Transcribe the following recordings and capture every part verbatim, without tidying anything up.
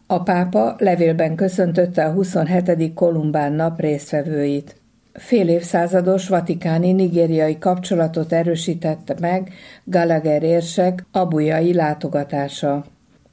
A pápa levélben köszöntötte a huszonhetedik Kolumbán nap résztvevőit. Fél évszázados vatikáni nigériai kapcsolatot erősítette meg Gallagher érsek abujai látogatása.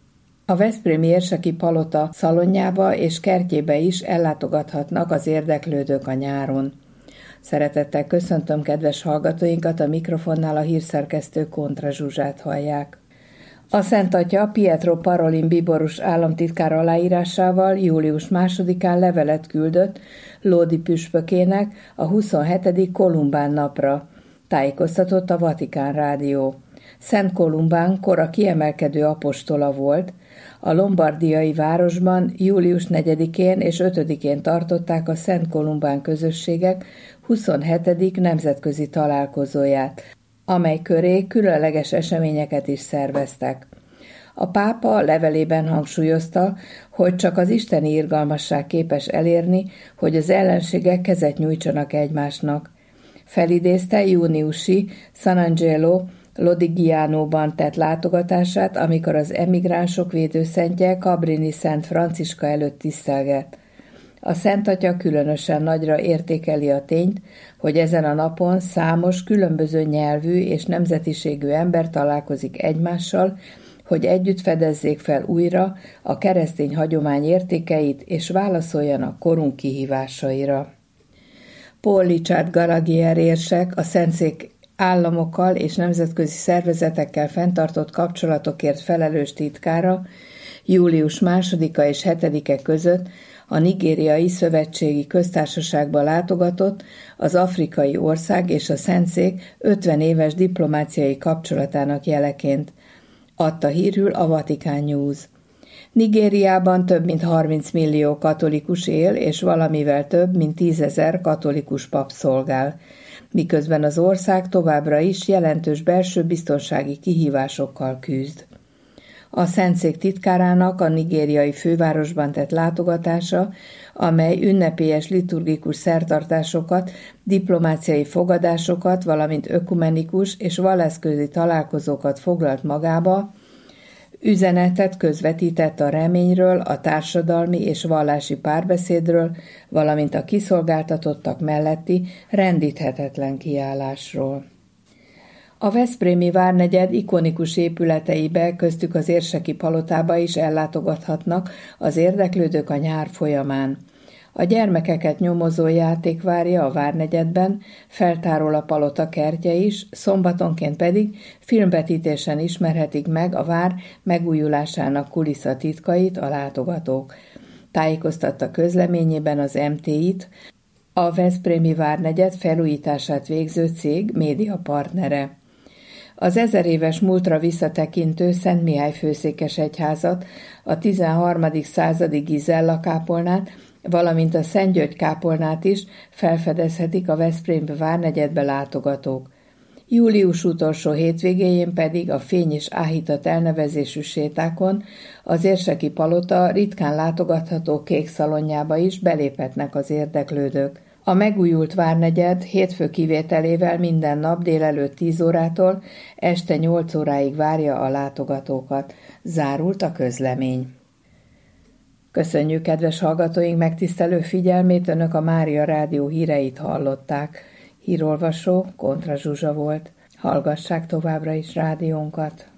A veszprémi érseki palota szalonjába és kertjébe is ellátogathatnak az érdeklődők a nyáron. Szeretettel köszöntöm kedves hallgatóinkat, a mikrofonnál a hírszerkesztő Kontra Zsuzsát hallják. A Szent Atya Pietro Parolin bíborus államtitkár aláírásával július másodikán levelet küldött Lodi püspökének a huszonhetedik Kolumbán napra, tájékoztatott a Vatikán rádió. Szent Kolumbán kora kiemelkedő apostola volt, a lombardiai városban július negyedikén és ötödikén tartották a Szent Kolumbán közösségek huszonhetedik nemzetközi találkozóját, amely köré különleges eseményeket is szerveztek. A pápa levelében hangsúlyozta, hogy csak az isteni irgalmasság képes elérni, hogy az ellenségek kezet nyújtsanak egymásnak. Felidézte júniusi San Angelo Lodigianóban tett látogatását, amikor az emigránsok védőszentje Cabrini Szent Franciska előtt tisztelgett. A Szent Atya különösen nagyra értékeli a tényt, hogy ezen a napon számos különböző nyelvű és nemzetiségű ember találkozik egymással, hogy együtt fedezzék fel újra a keresztény hagyomány értékeit és válaszoljanak korunk kihívásaira. Paul Richard Gallagher érsek, a Szentszék államokkal és nemzetközi szervezetekkel fenntartott kapcsolatokért felelős titkára július másodika és hetedike között a Nigériai Szövetségi Köztársaságba látogatott az afrikai ország és a Szentszék ötven éves diplomáciai kapcsolatának jeleként, adta hírül a Vatican News. Nigériában több mint harminc millió katolikus él, és valamivel több mint tízezer katolikus pap szolgál, miközben az ország továbbra is jelentős belső biztonsági kihívásokkal küzd. A Szentszék titkárának a nigériai fővárosban tett látogatása, amely ünnepélyes liturgikus szertartásokat, diplomáciai fogadásokat, valamint ökumenikus és vallászközi találkozókat foglalt magába, üzenetet közvetített a reményről, a társadalmi és vallási párbeszédről, valamint a kiszolgáltatottak melletti rendíthetetlen kiállásról. A veszprémi várnegyed ikonikus épületeibe, köztük az érseki palotába is ellátogathatnak az érdeklődők a nyár folyamán. A gyermekeket nyomozó játék várja a várnegyedben, feltárol a palota kertje is, szombatonként pedig filmvetítésen ismerhetik meg a vár megújulásának kulisszatitkait a látogatók. Tájékoztatta közleményében az em té i-t, a veszprémi várnegyed felújítását végző cég médiapartnere. Az ezer éves múltra visszatekintő Szent Mihály főszékes egyházat, a tizenharmadik századi Gizella kápolnát, valamint a Szent György kápolnát is felfedezhetik a veszprémi várnegyedbe látogatók. Július utolsó hétvégéjén pedig a Fény és Áhítat elnevezésű sétákon az érseki palota ritkán látogatható kék szalonjába is beléphetnek az érdeklődők. A megújult várnegyed hétfő kivételével minden nap délelőtt tíz órától este nyolc óráig várja a látogatókat. Zárult a közlemény. Köszönjük kedves hallgatóink megtisztelő figyelmét, Önök a Mária Rádió híreit hallották. Hírolvasó Kontra Zsuzsa volt. Hallgassák továbbra is rádiónkat.